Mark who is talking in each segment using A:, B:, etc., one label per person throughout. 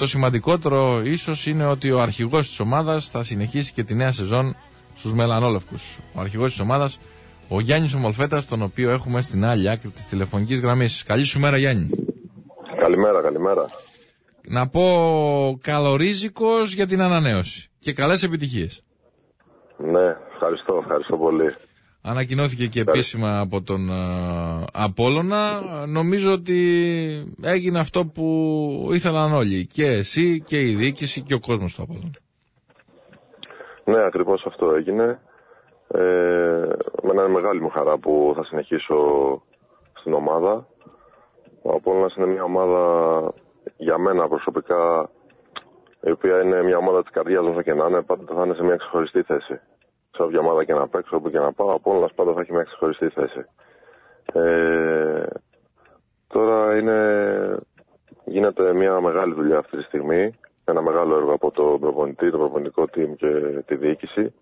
A: το σημαντικότερο ίσως είναι ότι ο αρχηγός της ομάδας θα συνεχίσει και τη νέα σεζόν στους μελανόλευκους. Ο αρχηγός της ομάδας, ο Γιάννης ο Μολφέτας, τον οποίο έχουμε στην άλλη άκρη της τηλεφωνικής γραμμής. Καλή σου μέρα, Γιάννη.
B: Καλημέρα.
A: Να πω καλορίζικος για την ανανέωση και καλές επιτυχίες.
B: Ναι, ευχαριστώ πολύ.
A: Ανακοινώθηκε και επίσημα από τον Απόλλωνα. Νομίζω ότι έγινε αυτό που ήθελαν όλοι. Και εσύ και η διοίκηση και ο κόσμος του Απόλλωνα.
B: Ναι, ακριβώς αυτό έγινε. Με είναι μεγάλη μου χαρά που θα συνεχίσω στην ομάδα. Ο Απόλλωνας είναι μια ομάδα για μένα προσωπικά, η οποία είναι μια ομάδα της καρδιάς μου και να είναι, πάντα θα είναι σε μια ξεχωριστή θέση. Σε όποια ομάδα και να παίξω, όπου και να πάω, ο Απόλλωνας πάντα θα έχει μια ξεχωριστή θέση. Τώρα γίνεται μια μεγάλη δουλειά αυτή τη στιγμή. Ένα μεγάλο έργο από τον προπονητή, το προπονητικό team και τη διοίκηση.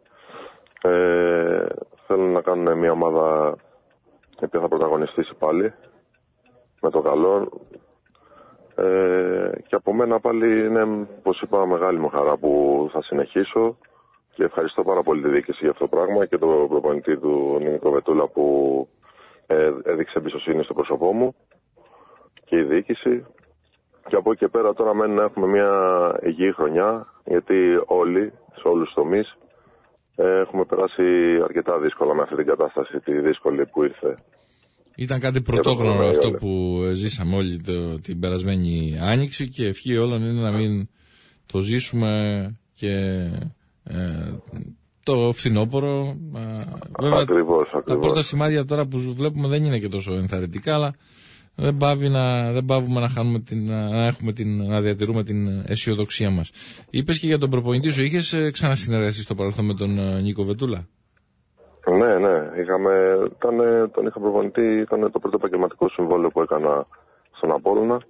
B: Θέλουν να κάνουν μια ομάδα η οποία θα πρωταγωνιστήσει πάλι με το καλό. Και από μένα πάλι είναι, όπως είπα, μεγάλη μου χαρά που θα συνεχίσω και ευχαριστώ πάρα πολύ τη διοίκηση για αυτό το πράγμα και τον προπονητή του Νίκο Βετούλα που έδειξε εμπιστοσύνη στο πρόσωπό μου και η διοίκηση. Και από εκεί και πέρα τώρα μένει να έχουμε μια υγιή χρονιά, γιατί όλοι, σε όλους τους τομείς, έχουμε περάσει αρκετά δύσκολα με αυτή την κατάσταση, τη δύσκολη που ήρθε.
A: Ήταν κάτι πρωτόγνωρο αυτό που ζήσαμε όλοι την περασμένη Άνοιξη και ευχή όλων είναι να μην το ζήσουμε και το φθινόπωρο. Βέβαια,
B: ακριβώς.
A: Τα πρώτα σημάδια τώρα που βλέπουμε δεν είναι και τόσο ενθαρρυντικά, αλλά δεν πάβουμε να διατηρούμε την αισιοδοξία μας. Είπες και για τον προπονητή σου, είχες ξανασυνεργαστεί στο παρελθόν με τον Νίκο Βετούλα?
B: Ναι, τον είχα προπονητή, ήταν το πρώτο επαγγελματικό συμβόλαιο που έκανα στον Απόλλωνα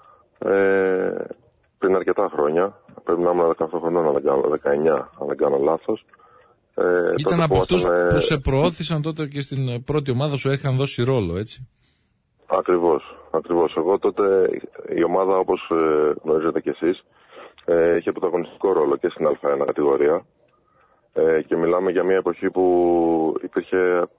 B: πριν αρκετά χρόνια. Πρέπει να ήμουν 18 χρονών, 19, αν δεν κάνω λάθος.
A: Ήταν από αυτούς που σε προώθησαν τότε και στην πρώτη ομάδα σου, είχαν δώσει ρόλο, έτσι?
B: Ακριβώς. Εγώ τότε η ομάδα, όπως γνωρίζετε κι εσείς, είχε πρωταγωνιστικό ρόλο και στην Α1 κατηγορία. Και μιλάμε για μια εποχή που υπήρχε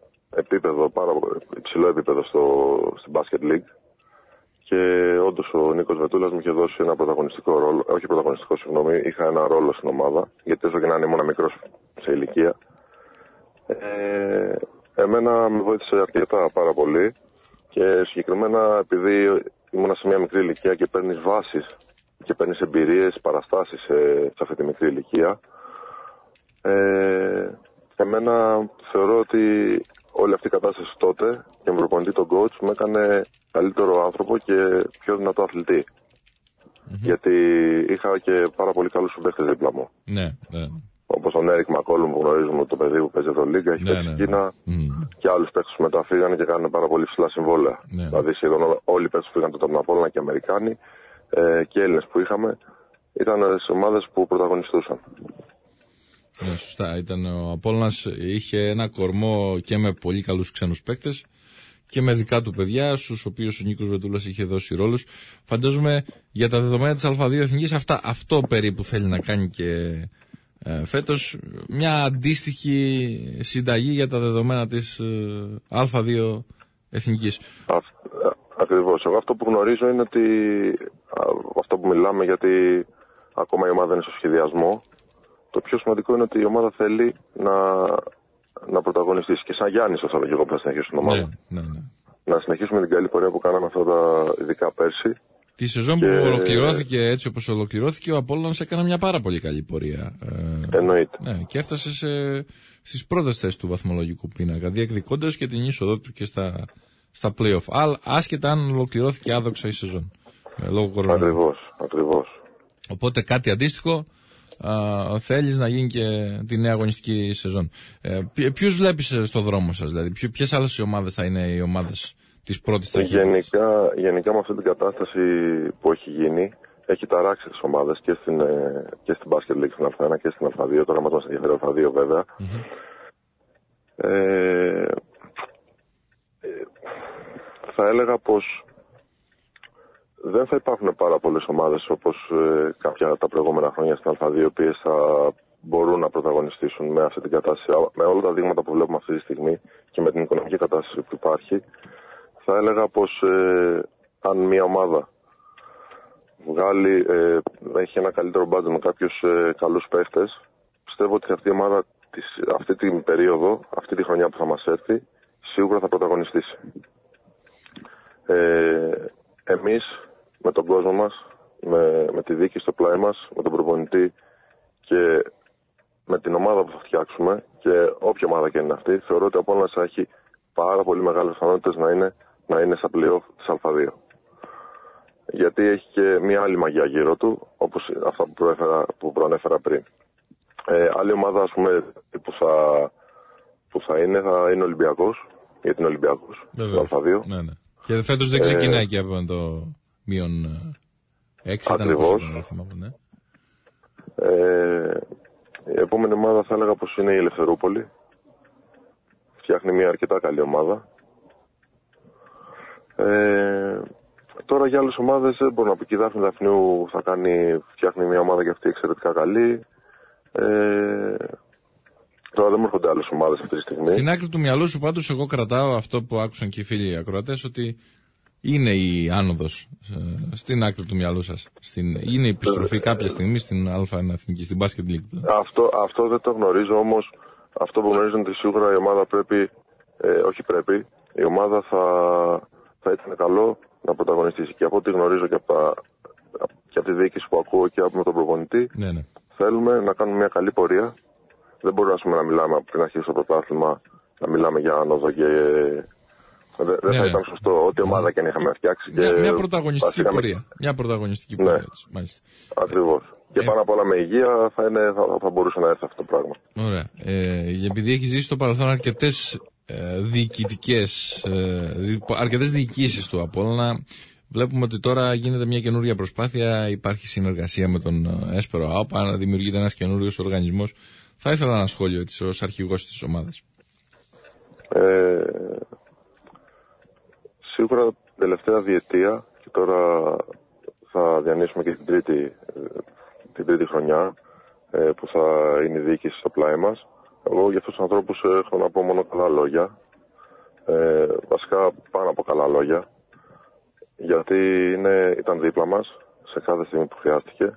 B: υψηλό επίπεδο στην Basket League και όντως ο Νίκος Βετούλας μου είχε δώσει ένα πρωταγωνιστικό ρόλο, είχα ένα ρόλο στην ομάδα, γιατί έστω και να ήμουν μικρός σε ηλικία. Εμένα με βοήθησε αρκετά πάρα πολύ και συγκεκριμένα επειδή ήμουν σε μια μικρή ηλικία και παίρνεις βάσεις και παίρνεις εμπειρίες, παραστάσεις σε αυτή τη μικρή ηλικία. Εμένα θεωρώ ότι όλη αυτή η κατάσταση τότε και με προπονητή τον coach με έκανε καλύτερο άνθρωπο και πιο δυνατό αθλητή. Γιατί είχα και πάρα πολύ καλούς συμπαίκτες δίπλα μου.
A: Ναι.
B: Όπως τον Έρικ Μακόλουμ που γνωρίζουμε, το παιδί που παίζει Ευρωλίγκα, έχει παίξει Κίνα και άλλους παίκτες που μετά φύγανε και κάνανε πάρα πολύ ψηλά συμβόλαια. Δηλαδή σχεδόν όλοι οι παίκτες που φύγανε τότε από τον Απόλλωνα και Αμερικάνοι και Έλληνες που είχαμε ήταν σε ομάδες που πρωταγωνιστούσαν.
A: Ναι, σωστά. Ο Απόλλωνας είχε ένα κορμό και με πολύ καλούς ξένους παίκτες και με δικά του παιδιά, στους οποίους ο Νίκος Βετούλας είχε δώσει ρόλους. Φαντάζομαι για τα δεδομένα της Α2 Εθνικής αυτό περίπου θέλει να κάνει και φέτος, μια αντίστοιχη συνταγή για τα δεδομένα της Α2 Εθνικής.
B: Ακριβώς. Εγώ αυτό που γνωρίζω είναι ότι αυτό που μιλάμε, γιατί ακόμα η ομάδα είναι στο σχεδιασμό, το πιο σημαντικό είναι ότι η ομάδα θέλει να πρωταγωνιστήσει. Και σαν Γιάννης αυτό και εγώ που θα συνεχίσω την ομάδα.
A: Ναι.
B: Να συνεχίσουμε την καλή πορεία που κάναμε αυτά τα ειδικά πέρσι.
A: Τη σεζόν που ολοκληρώθηκε έτσι όπως ολοκληρώθηκε, ο Απόλλωνας έκανε μια πάρα πολύ καλή πορεία.
B: Εννοείται.
A: Ναι, και έφτασε στις πρώτες θέσεις του βαθμολογικού πίνακα, διεκδικώντας και την είσοδό του και στα play-off. Άσχετα αν ολοκληρώθηκε άδοξα η σεζόν. Λόγω κορονοϊού.
B: Ακριβώς.
A: Οπότε κάτι αντίστοιχο θέλεις να γίνει και τη νέα αγωνιστική σεζόν. Ποιους βλέπεις στο δρόμο σας, δηλαδή, ποιες άλλες ομάδες θα είναι οι ομάδες της πρώτης ταχύτητας?
B: Γενικά με αυτή την κατάσταση που έχει γίνει, έχει ταράξει τις ομάδες και στην Basket League στην Α1 και στην Α2. Τώρα μας ενδιαφέρει Α2 βέβαια. Θα έλεγα πως δεν θα υπάρχουν πάρα πολλές ομάδες όπως κάποια τα προηγούμενα χρόνια στην Α2, οι οποίες θα μπορούν να πρωταγωνιστήσουν με αυτή την κατάσταση. Με όλα τα δείγματα που βλέπουμε αυτή τη στιγμή και με την οικονομική κατάσταση που υπάρχει, θα έλεγα πως αν μια ομάδα έχει ένα καλύτερο μπάτζετ με κάποιους καλούς παίχτες, πιστεύω ότι αυτή η ομάδα αυτή την περίοδο, αυτή τη χρονιά που θα μας έρθει, σίγουρα θα πρωταγωνιστήσει. Εμείς με τον κόσμο μας, με τη δίκη στο πλάι μας, με τον προπονητή και με την ομάδα που θα φτιάξουμε και όποια ομάδα και είναι αυτή, θεωρώ ότι ο Απόλλωνας θα έχει πάρα πολύ μεγάλες πιθανότητες να είναι στα play-off της Α2. Γιατί έχει και μια άλλη μαγεία γύρω του, όπως αυτά που προανέφερα πριν. Άλλη ομάδα, ας πούμε, που θα είναι Ολυμπιακός, γιατί είναι Ολυμπιακός, στο Α2.
A: Ναι, ναι. Και φέτος δεν ξεκινάει και από το μείον 6.
B: Ακριβώς.
A: Ναι.
B: Η επόμενη ομάδα θα έλεγα πως είναι η Ελευθερούπολη. Φτιάχνει μια αρκετά καλή ομάδα. Τώρα για άλλες ομάδες δεν μπορώ να πω. Και η Δάφνη Δαφνιού φτιάχνει μια ομάδα και αυτή εξαιρετικά καλή. Τώρα δεν μου έρχονται άλλες ομάδες αυτή τη στιγμή.
A: Στην άκρη του μυαλού σου πάντως εγώ κρατάω αυτό που άκουσαν και οι φίλοι ακροατές, ότι είναι η άνοδος στην άκρη του μυαλού σας. Είναι η επιστροφή κάποια στιγμή στην Α1 Εθνική, στην Basket League.
B: Αυτό δεν το γνωρίζω, όμως αυτό που γνωρίζω είναι ότι σίγουρα η ομάδα η ομάδα θα ήταν καλό να πρωταγωνιστήσει. Και από ό,τι γνωρίζω και από τη διοίκηση που ακούω και από τον προπονητή,
A: ναι.
B: Θέλουμε να κάνουμε μια καλή πορεία. Δεν μπορούμε να μιλάμε πριν αρχίσει το πρωτάθλημα, να μιλάμε για άνοδο και δεν θα ήταν σωστό ό,τι ομάδα και αν είχαμε φτιάξει.
A: Μια πρωταγωνιστική πορεία. Μια πρωταγωνιστική πορεία. Ναι. Μάλιστα.
B: Ακριβώς. Και πάνω απ' όλα με υγεία θα μπορούσε να έρθει αυτό το πράγμα.
A: Ωραία. Επειδή έχει ζήσει στο παρελθόν αρκετές διοικήσεις του Απόλλωνα, βλέπουμε ότι τώρα γίνεται μια καινούργια προσπάθεια, υπάρχει συνεργασία με τον Έσπερο ΑΟΠΑ, δημιουργείται ένας καινούριος οργανισμός. Θα ήθελα ένα σχόλιο της ως αρχηγός της ομάδας.
B: Σίγουρα την τελευταία διετία, και τώρα θα διανύσουμε και την τρίτη χρονιά που θα είναι η διοίκηση στο πλάι μας. Εγώ για αυτούς τους ανθρώπους έχω να πω μόνο καλά λόγια. Βασικά πάνω από καλά λόγια. Γιατί ήταν δίπλα μας σε κάθε στιγμή που χρειάστηκε.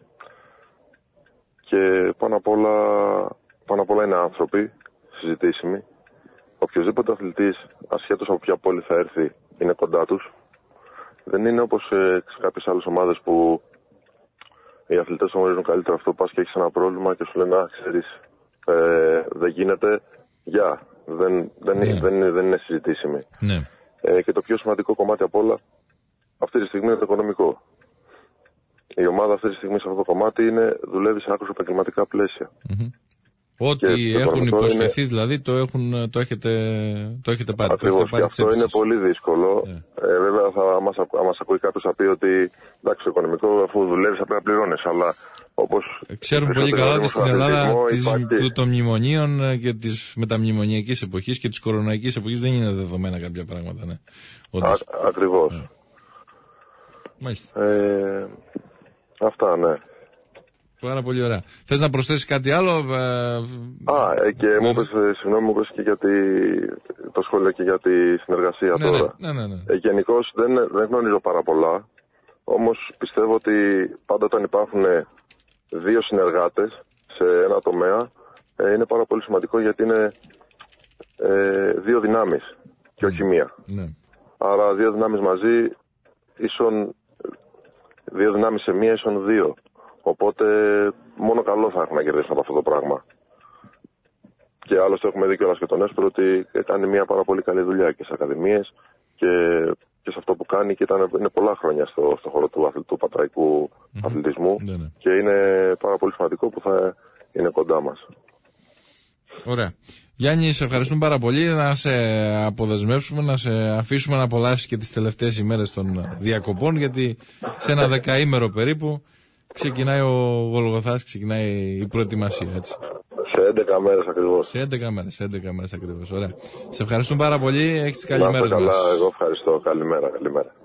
B: Και πάνω απ' όλα είναι άνθρωποι συζητήσιμοι. Οποιοςδήποτε αθλητής, ασχέτως από ποια πόλη θα έρθει, είναι κοντά τους. Δεν είναι όπως σε κάποιες άλλες ομάδες που οι αθλητές το γνωρίζουν καλύτερα αυτό. Πας και έχεις ένα πρόβλημα και σου λένε, ξέρεις, δεν γίνεται, δεν είναι συζητήσιμοι.
A: Ναι.
B: Και το πιο σημαντικό κομμάτι απ' όλα αυτή τη στιγμή είναι το οικονομικό. Η ομάδα αυτή τη στιγμή σε αυτό το κομμάτι δουλεύει σε άκρως επαγγελματικά πλαίσια.
A: Mm-hmm. Ό,τι έχουν υποσχεθεί δηλαδή το έχετε πάρει.
B: Ακριβώς, και αυτό είναι πολύ δύσκολο. Βέβαια θα μας ακούει κάποιος θα πει ότι εντάξει, το οικονομικό αφού δουλεύεις θα πρέπει να πληρώνεις, αλλά όπως
A: ξέρουμε πολύ καλά ότι στην Ελλάδα των μνημονίων και της μεταμνημονιακής εποχής και της κοροναϊκής εποχής δεν είναι δεδομένα κάποια πράγματα. Ναι.
B: Ακριβώς.
A: Μάλιστα.
B: Αυτά, ναι.
A: Πάρα πολύ ωραία. Θες να προσθέσεις κάτι άλλο?
B: Και μου είπες και για το σχόλιο και για τη συνεργασία τώρα.
A: Ναι.
B: Γενικώς δεν γνωρίζω πάρα πολλά, όμως πιστεύω ότι πάντα όταν υπάρχουν δύο συνεργάτες σε ένα τομέα είναι πάρα πολύ σημαντικό, γιατί είναι δύο δυνάμεις και όχι μία. Ναι. Άρα δύο δυνάμεις μαζί δύο δυνάμεις σε μία ίσον δύο. Οπότε μόνο καλό θα έχουμε να κερδίσουμε από αυτό το πράγμα. Και άλλωστε έχουμε δει κιόλας και τον Έσπερο ότι κάνει μια πάρα πολύ καλή δουλειά και στις ακαδημίες και σε αυτό που κάνει, και είναι πολλά χρόνια στο χώρο του πατραϊκού αθλητισμού. Ναι. Και είναι πάρα πολύ σημαντικό που θα είναι κοντά μας.
A: Ωραία. Γιάννη, σε ευχαριστούμε πάρα πολύ. Να σε αποδεσμεύσουμε, να σε αφήσουμε να απολαύσεις και τις τελευταίες ημέρες των διακοπών, γιατί σε ένα δεκαήμερο περίπου ξεκινάει ο Γολγοθάς, ξεκινάει η προετοιμασία, έτσι.
B: Σε 11 μέρες ακριβώς.
A: Σε 11 μέρες ακριβώς, ωραία. Σε ευχαριστούμε πάρα πολύ, έχεις καλή μέρα.
B: Καλά, εγώ ευχαριστώ. Καλημέρα.